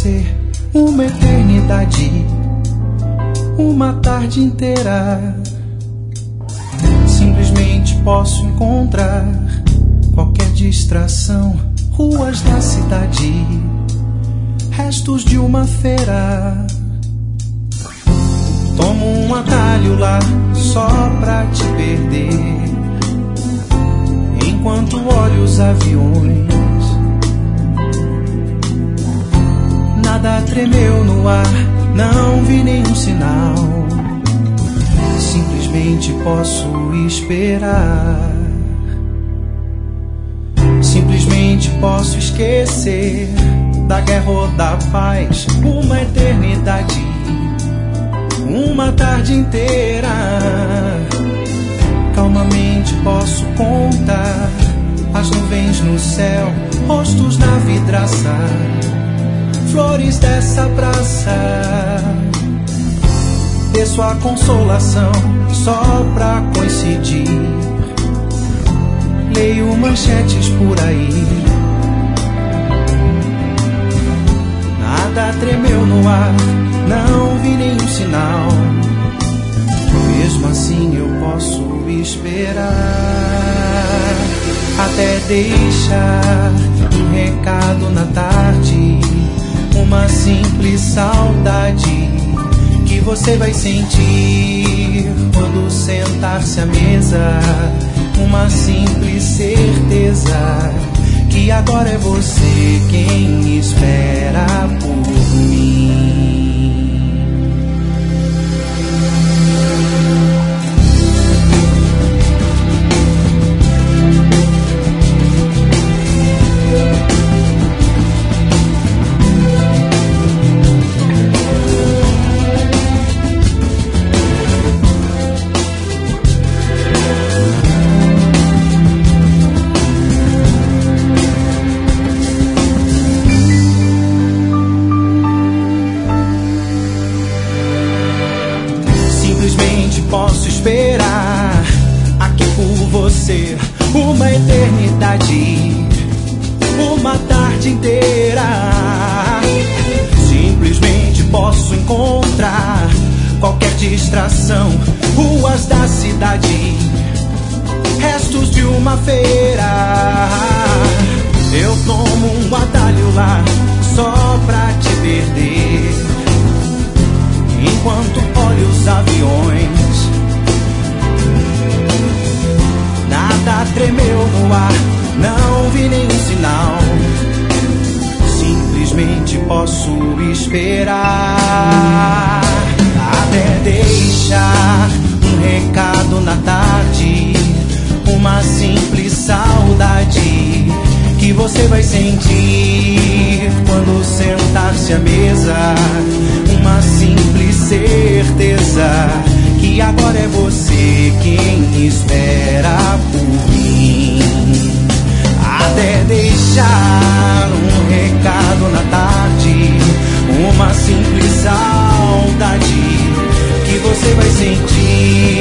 você uma eternidade, uma tarde inteira. Simplesmente posso encontrar qualquer distração, ruas da cidade, restos de uma feira. Tomo um atalho lá só pra te perder, enquanto olho os aviões. Nada tremeu no ar, não vi nenhum sinal. Simplesmente posso esperar. Simplesmente posso esquecer da guerra ou da paz, uma eternidade, uma tarde inteira. Calmamente posso contar as nuvens no céu, rostos na vidraça, flores dessa praça. Desço a consolação só pra coincidir, leio manchetes por aí. Nada tremeu no ar, não vi nenhum sinal. Mesmo assim eu posso esperar, até deixar um recado na tarde, uma simples saudade que você vai sentir quando sentar-se à mesa. Uma simples certeza que agora é você quem espera por mim. Posso esperar aqui por você uma eternidade, uma tarde inteira. Simplesmente posso encontrar qualquer distração, ruas da cidade, restos de uma feira. Eu tomo um atalho lá só pra te perder, enquanto olho os aviões. Nada tremeu no ar, não vi nenhum sinal. Simplesmente posso esperar, até deixar um recado na tarde, uma simples saudade que você vai sentir quando sentar-se à mesa. Uma simples certeza que agora é você quem espera por mim. Até deixar um recado na tarde, uma simples saudade que você vai sentir